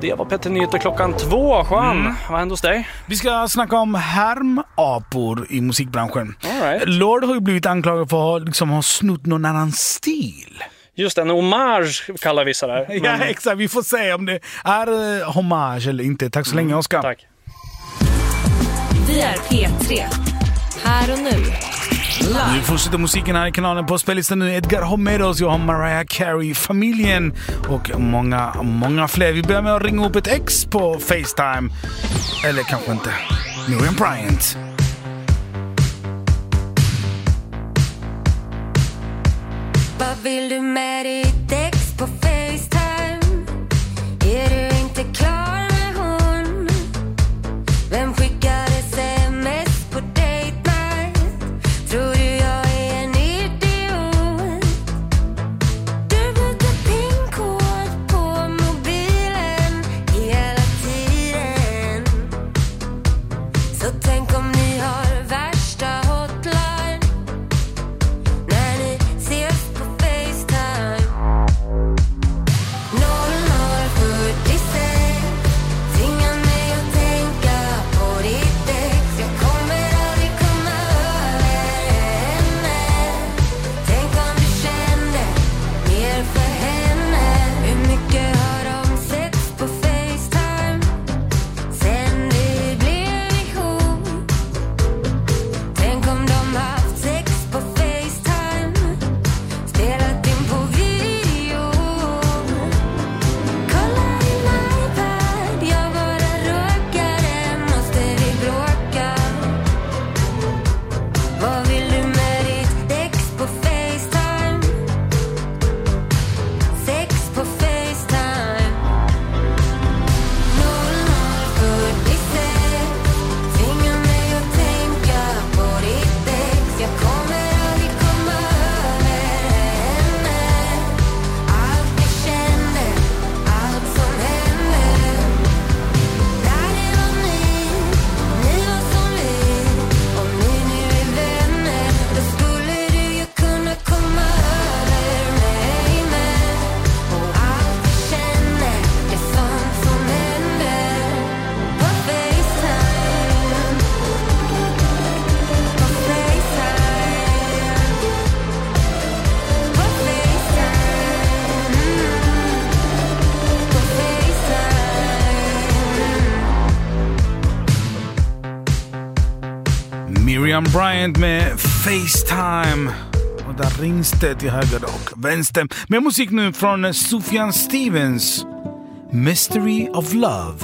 Det var Petter Nyheter klockan 2. Juan, vad hände hos dig? Vi ska snacka om härmapor i musikbranschen. All right. Lord har ju blivit anklagad för att liksom ha snott någon annan stil. Just en hommage kallar vissa där. Ja, exakt. Vi får se om det är hommage eller inte. Tack så länge, Oskar. Tack. Vi är P3. Här och nu. Vi fortsätter musiken här i kanalen. På spellistan nu Edgar Homeros, jag har Mariah Carey, familjen och många fler. Vi börjar med att ringa upp ett ex på FaceTime. Eller kanske inte. Miriam Bryant. Vad vill du med ditt ex på FaceTime? Är du inte klar med hon? Vem skickar sms på date night? Tror du jag är en idiot? Du byter pinkod på mobilen hela tiden. Så tänk om ni har värsta hotline när ni ses på FaceTime. 0046 tvingar mig att tänka på ditt ex. Jag kommer aldrig komma över henne. Tänk om du kände mer för henne. Hur mycket har de sett på FaceTime sen vi blev ihop? Tänk om de haft sex på FaceTime, spelat in på video. Kolla din iPad, jag bara råkade. Måste vi bråka? Vad vill du med ditt ex på FaceTime? Sex på FaceTime. 0046 tvingar mig att tänka på ditt ex. Jag kommer aldrig komma över henne. Allt vi kände, allt som hände. När det var ni var som vi. Om ni nu är vänner, då skulle du ju kunna komma över mig med. Och allt vi kände, det är sånt som hände på FaceTime. På FaceTime. På FaceTime. På FaceTime. Miriam Bryant med FaceTime. Och där rings det till höger och vänster. Med musik nu från Sufjan Stevens. Mystery of Love.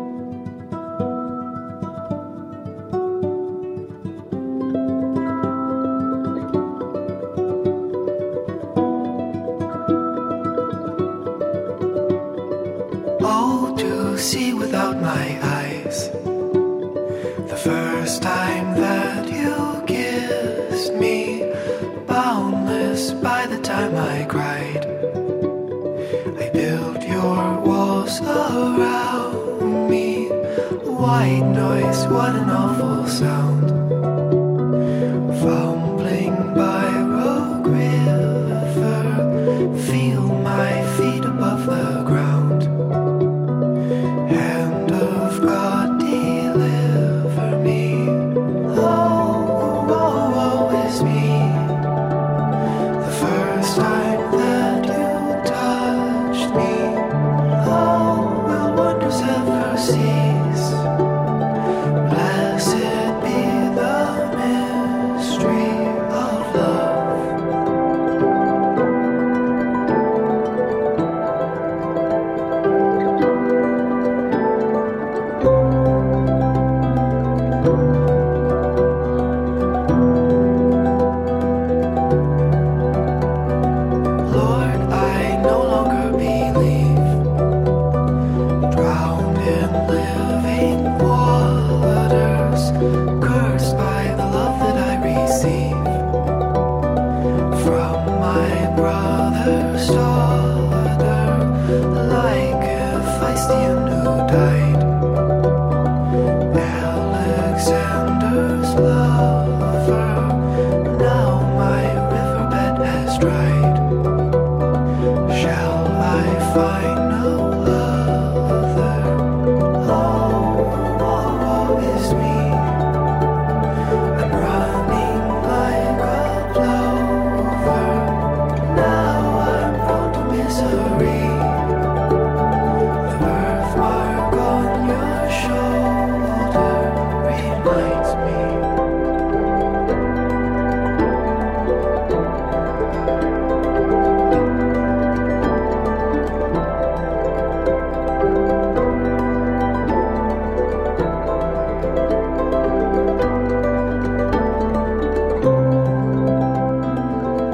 All to see without my eyes. The first time that you kissed me, boundless by the time I cried. I built your walls around me. White noise, what an awful sound. Fumbling by Rogue River, feel my feet above the ground. Hand of God, deliver me. Oh, woe, woe is me. The first time that you touched me, oh, will wonders ever cease? Blessed be the mystery of love. Lord, I no longer believe, drowned in living waters, cursed by the love that I receive from my brother's daughter, like Hephaestion who died, Alexander's lover. Now my riverbed has dried. Shall I find no other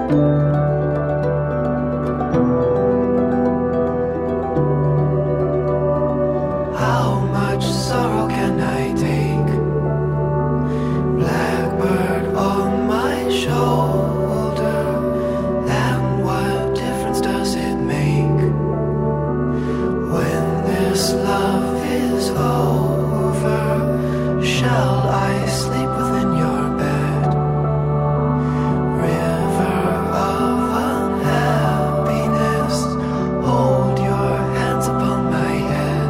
How much sorrow can I take? Blackbird on my shoulder, and what difference does it make when this love is over? Shall I sleep within your bed? River of unhappiness, hold your hands upon my head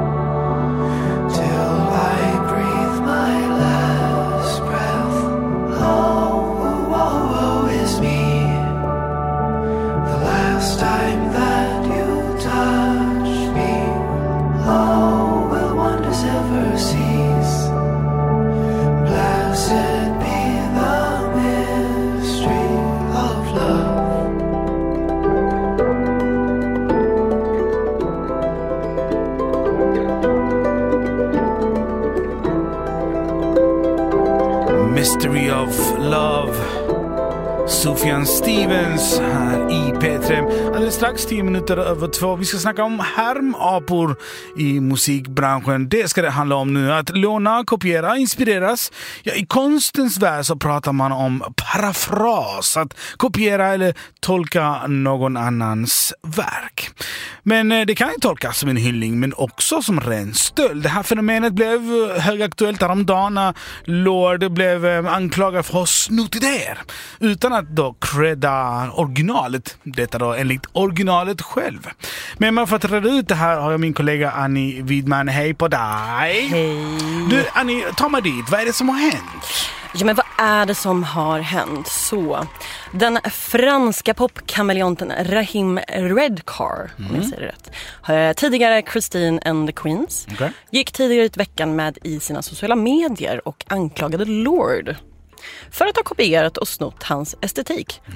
till I breathe my last breath. Oh, woe, woe is me. The last time that you touched me, oh, will wonders ever cease? Blessed be the mystery of love. Mystery of Love. Sufjan Stevens här i P3. Alldeles strax 10 minuter över 2. Vi ska snacka om härmapor i musikbranschen. Det ska det handla om nu. Att låna, kopiera, inspireras. Ja, i konstens värld så pratar man om parafras. Att kopiera eller tolka någon annans verk. Men det kan ju tolkas som en hyllning men också som ren stöld. Det här fenomenet blev högaktuellt häromdagen när Lord blev anklagad för att ha snott idéer. Utan att då credda originalet. Detta då enligt originalet själv. Men för att reda ut det här har jag min kollega Annie Widman. Hej på dig! Hej! Du Annie, ta mig dit. Vad är det som har hänt? Ja, men vad är det som har hänt? Så, den franska popkameleonten Raheem Redcar, om jag säger det rätt, tidigare Christine and the Queens, gick tidigare ut veckan med i sina sociala medier och anklagade Lord för att ha kopierat och snott hans estetik.